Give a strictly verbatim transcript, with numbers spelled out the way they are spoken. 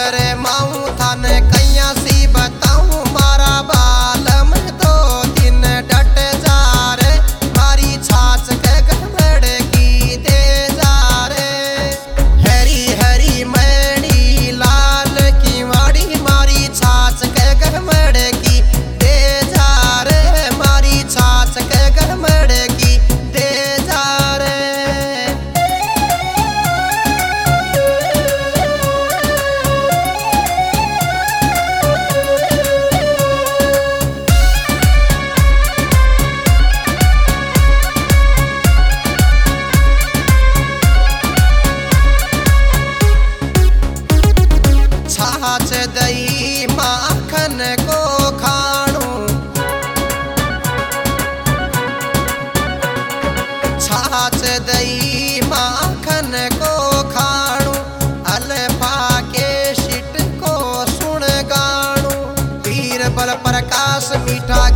रे माऊ थाने कैया सी बताऊं मारा बालम दो दिन डट जा रे मारी छाछ के गड़बड़ की दे जा रे हरी हरी मैडी लाल की माड़ी मारी छाछ के गड़बड़ की दे जा रे मारी छाछ के गड़बड़ की दे जा रे। छाछ दही माखन को खाणू छाछ दही माखन को खाणू अल्फा के शिट को सुन गाणू बीरबल प्रकाश मीठा